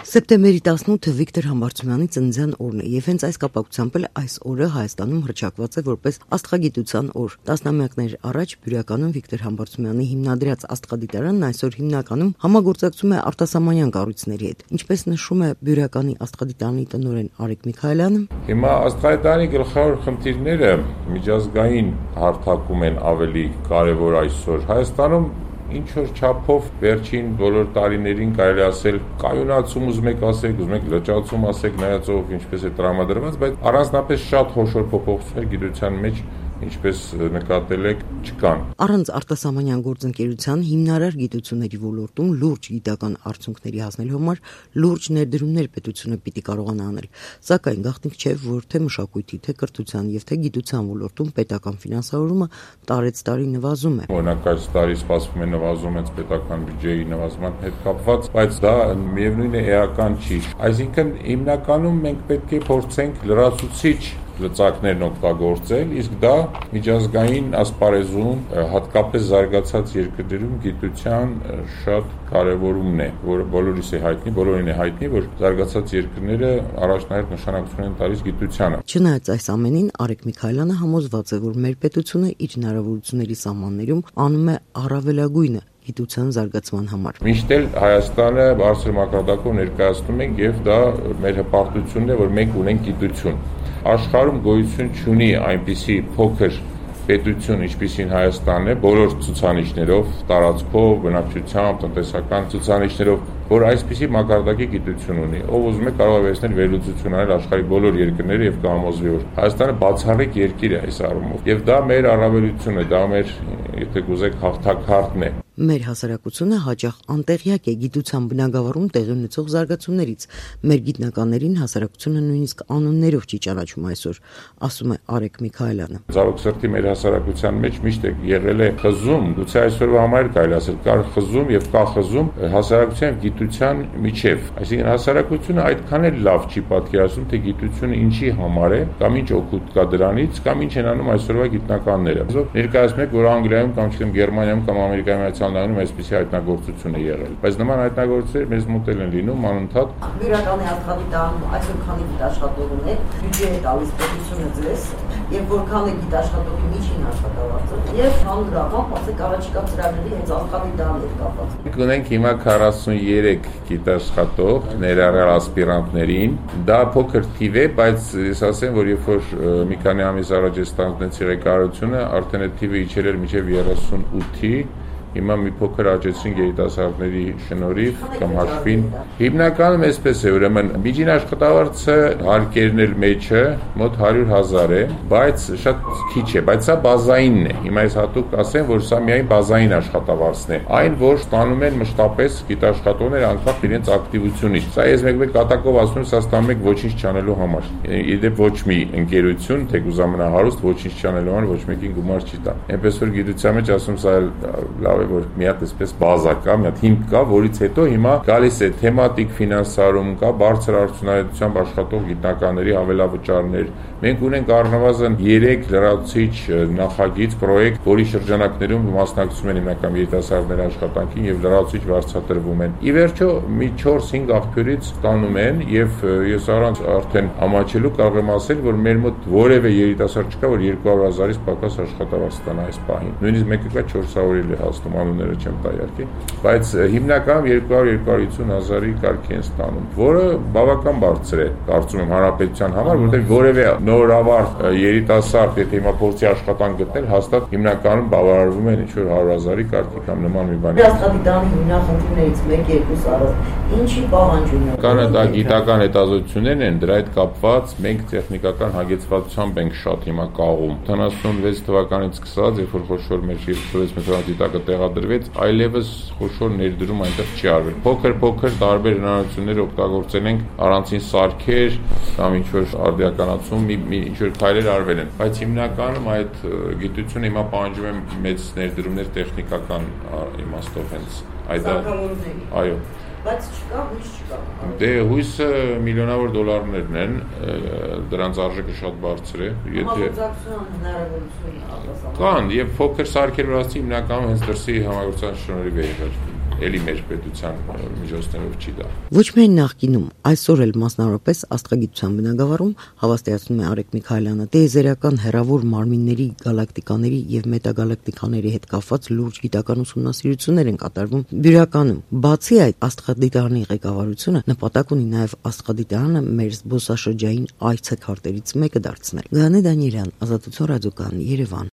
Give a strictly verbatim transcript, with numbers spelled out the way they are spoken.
Սեպտեմբերի տասնութը Վիկտոր Համբարձումյանի ծննդյան օրն է, եւ հենց այս կապակցությամբ էլ այս օրը Հայաստանում հռչակված է որպես Աստղագիտության օր։ Տասնամյակներ առաջ Բյուրականում Վիկտոր Համբարձումյանի հիմնադրած Աստղադիտարանն այսօր հիմնականում համագործակցում է արտասահմանյան կառույցների հետ։ Ինչպես նշում է Բյուրականի Աստղադիտարանի տնօրեն Արեգ Միքայելյանը, հիմա Աստղադիտարանի գլխավոր խնդիրները միջազգային հարթակում են ավելի կարևոր այսօր Հայաստանում։ Ինչ որ չափով վերջին բոլոր տարիներին կարելի ասել կայունացում ուզում եք ասեք, ուզում եք լճացում ասեք, նայածով ինչպես է տրամադրված, բայց առանձնապես շատ խոշոր փոփոխություններ գիտության մեջ, ինչպես նկատել եք, չկան։ Առանց արտասահմանյան գործընկերության հիմնարար գիտությունների ոլորտում լուրջ գիտական արդյունքների հասնելու համար լուրջ ներդրումներ պետությունը պիտի կարողանա անել։ Սակայն գաղտնիք չէ, որ թե մշակույթի, թե կրթության եւ թե գիտության ոլորտում պետական ֆինանսավորումը տարեցտարի նվազում է։ Օրինակ այս տարի սպասվում է նվազում հենց պետական բյուջեի նվազման հետ կապված, բայց դա միևնույն է էական չի։ Այսինքն հիմնականում մենք պետք է փորձենք լրացուցիչ լծակներն օգտագործել, իսկ դա միջազգային ասպարեզում, հատկապես զարգացած երկրներում գիտության շատ կարևորումն է, որը բոլորիս է հայտնի, բոլորին է հայտնի, որ զարգացած երկրները առաջնահերթ նշանակություն են տալիս գիտությանը։ Չնայած այս ամենին, Արեգ Միքայելյանը համոզված է, որ մեր պետությունը իր հնարավորությունների սահմաններում անում է առավելագույնը գիտության զարգացման համար։ Միշտ էլ Հայաստանը բարձր մակարդակով ներկայացնում ենք եւ դա մեր հպարտությունն է, որ մենք ունենք գիտություն։ Աշխարհում գոյություն չունի այնպիսի փոքր պետություն, ինչպիսին Հայաստանն է, բոլոր ցուցանիշներով, տարածքով, բնակչությամբ, տնտեսական ցուցանիշներով, որ այսպիսի մակարդակի գիտություն ունի։ Ով ուզում է կարող է վերցնել վերլուծություն անել աշխարհի բոլոր երկրները եւ կհամոզվի, որ Հայաստանը բացառիկ երկիր է այս առումով։ Եվ դա մեր առավելությունն է, դա մեր, եթե կուզեք, հաղթակարդն է։ Մեր հասարակությունը հաճախ անտեղյակ է գիտության բնագավառում տեղի ունեցող զարգացումներից։ Մեր գիտնականներին հասարակությունը նույնիսկ անուններով չի ճանաչում այսօր, ասում է Արեգ Միքայելյանը։ Ցավոք սրտի մեր հասարակության մեջ միշտ է եղել է խզում, գուցե այսօրվա համար կարելի ասել, կար խզում եւ կա խզում հասարակության գիտության միջև։ Այսինքն հասարակությունը այդքան էլ լավ չի պատկերացնում, թե գիտությունը ինչի համար է, կամ ինչ օգուտ կա դրանից, կամ ինչ են անում այսօրվա գիտնականները։ Ներկայացնում եք, որ Անգլիայում կամ չգիտեմ Գերմանիայում կամ Ամերիկայում Անում այսպիսի հայտնագործություն է եղել, բայց նման հայտնագործություններ մեզ մոտ են լինում անընդհատ։ Բյուրականի Աստղադիտարանում այսօր քանի գիտաշխատող ունեք, բյուջե է տալիս պետությունը ձեզ, եւ որքան է գիտաշխատողի միջին աշխատավարձը, եւ հանրապետական ասեք առաջիկա ծրագրերի հենց Աստղադիտարանի հետ կապված։ Մենք ունենք հիմա քառասուններեք գիտաշխատող ներառյալ ասպիրանտներին, դա փոքր թիվ է, բայց ես ասեմ, որ երբ որ մի քանի ամիս առաջ է ստանձնեցի ղեկավարությունը, արդեն այդ թիվը իջել էր մինչև երեսունութի, հիմա մի փոքր աճեցրին երիտասարդների շնորհիվ կամ հաշվին։ Հիմնականում այսպես է, ուրեմն միջին աշխատավարձը հարկերն էլ մեջը մոտ հարյուր հազար է, բայց շատ քիչ է, բայց սա բազայինն է։ Հիմա ես հատուկ ասեմ, որ սա միայն բազային աշխատավարձն է, այն որ ստանում են մշտապես գիտաշխատողները անկախ իրենց ակտիվությունից։ Սա ես մեկ-մեկ կատակով ասում եմ, սա ստանում եք ոչինչ չանելու համար։ Իդեպ ոչ մի ընկերություն, թեկուզ ամենահարուստ ոչինչ չանելու համար ոչ մեկին գումար չի տա։ Այնպես որ գիտության մեջ ասում սա լավ որ մի հատ այսպես բազա կա, մի հատ հիմք կա, որից հետո հիմա գալիս է թեմատիկ ֆինանսարում կա, բարձր արդյունավետությամբ աշխատող գիտնականների հավելավճարներ։ Մենք ունենք առնվազն երեք լրացուցիչ նախագիծ պրոյեկտ, որի շրջանակներում մասնակցում են հիմնական երիտասարդների աշխատանքին եւ լրացուցիչ վարձատրվում են։ Ի վերջո մի չորս-հինգ աղբյուրից ստանում են եւ ես առանց արդեն ամաչելու կարող եմ ասել, որ մեր մոտ որևէ երիտասարդ չկա, որ երկու հարյուր հազարից պակաս աշխատավարձ ստանա այս պահին։ Նույնիսկ մեկը կա չորս հարյուր էլ է հասնում, անունները չեմ տա իհարկե, բայց հիմնականում երկու հարյուր երկու հարյուր հիսուն հազարի կարգի են ստանում, որը բավական բարձր է, կարծում եմ հանրապետության համար, որտեղ որևէ նորավար երիտասարդ, եթե հիմա փորձի աշխատանք գտնել, հաստատ հիմնականում բավարարվում են ինչ-որ հարյուր հազարի կարգի կամ նման մի բանի։ Աստղադիտարանի հիմնախնդիրներից մեկ-երկուս առանց ինչի պահանջում է։ Կանը դա գիտական հետազոտություններն են, դրա հետ կապված մենք տեխնիկական հագեցվածությամբ ենք շատ հիմա կաղում։ ութանասունվեց թվականից սկսած, երբ որ խոշոր մեր երկու մետրով դիտակը տեղադրվեց, այլևս խոշոր ներդրում այնտեղ չի արվել։ Փոքր-փոքր տարբեր հնարավորություններ օգտագործել ենք, առանցին սարքեր կամ ինչ-որ արդիականացում, մի ինչ-որ քայլեր արվել են։ Բայց հիմնականում այդ գիտությունը հիմա պահանջում է մեծ ներդրումներ տեխնիկական իմաստով հենց։ Այդ այո։ Բայց չկա, հույս չկա։ Դե հույսը միլիոնավոր դոլարներն են, դրանց արժեքը շատ բարձր է։ Եթե հնարավորություն կան եւ փոքր սարքեր վրացի հիմնականում հենց դրսի համագործակցության շնորհիվ է եղել։ էլի մեր պետության միջոցներով չի դա։ Ոչ միայն նախկինում, այսօր էլ մասնավորապես աստղագիտության բնագավառում հավաստիացնում է Արեգ Միքայելյանը, տիեզերական հեռավոր մարմինների, գալակտիկաների եւ մետագալակտիկաների հետ կապված լուրջ գիտական ուսումնասիրություններ են կատարվում Բյուրականում։ Բացի այդ, աստղադիտարանի ղեկավարությունը նպատակ ունի նաեւ աստղադիտարանը մեր զբոսաշրջային այցեքարտերից մեկը դարձնել։ Գաներ Դանիելյան, Ազատություն ռադիոկայան, Երևան։